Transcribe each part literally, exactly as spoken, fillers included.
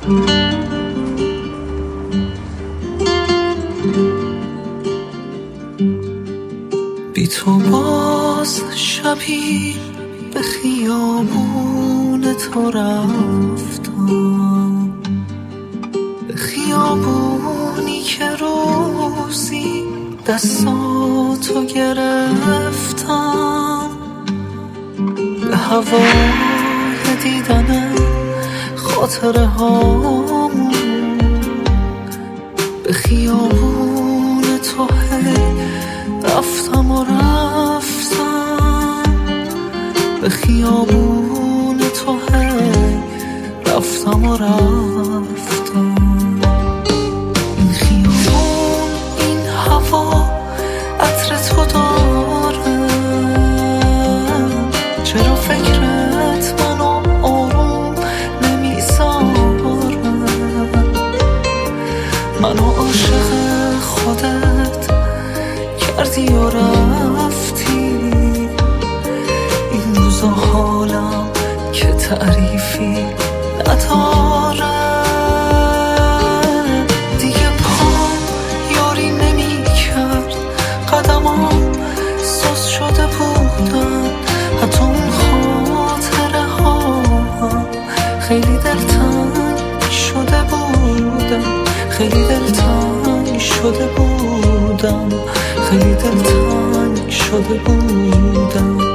بی تو باز شبی به خیابون تو رفتم، به خیابونی که روزی دستاتو گرفتم، به هوای دیدن خاطره هامون، به خیابون تو هی رفتم و رفتم، به خیابون تو هی رفتم و رفتم. این خیابون، این هوا عطر تو داره، چرا فکرت منو آروم نمیذاره؟ منو عاشق خودت کردی و رفتی، این روزا حالم که تعریفی نداره. دیگه پام یاری نمی کرد، قدمام سوز شده بودن، حتی اون خاطره ها خیلی دلتنگ شده بودم، خیلی دلتنگ شده بودم، خیلی دلتنگ شده بودم.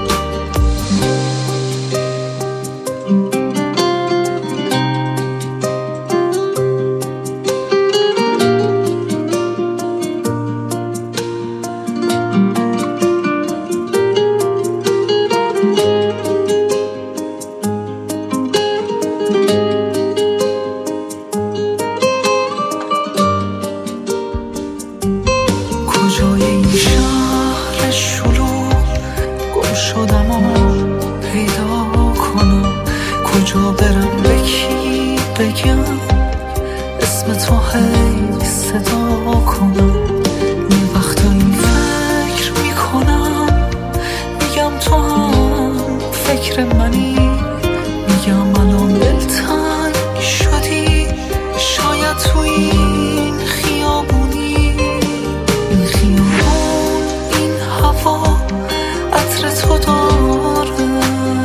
کجای این شهر شلوغ گم شدم و پیدا کنم، کجا برم به کی بگم اسم تو هی صدا کنم. یه وقتایی فکر میکنم، میگم تو هم فکر منی، میگم الان دلتنگ شدی، شاید تو این خیابونی. این خیابون، این هوا عطر تو داره،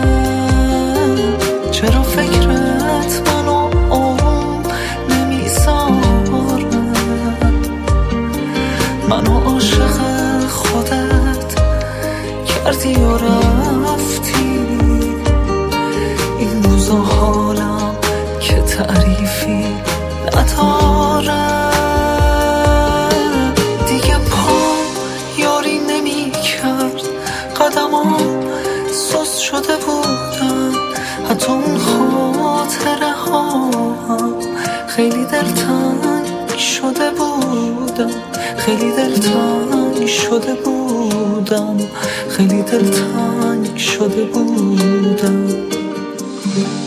چرا فکرت منو آروم نمیذاره؟ منو عاشق خودت کردی و رفتی، این روزا حالم که تعریفی نداره. دیگه پام یاری نمی کرد، قدمام سوز شده بودن، حتی اون خاطره ها خیلی دلتنگ شده بودم، خیلی دلتنگ شده بودم، خیلی دلتنگ شده بودم.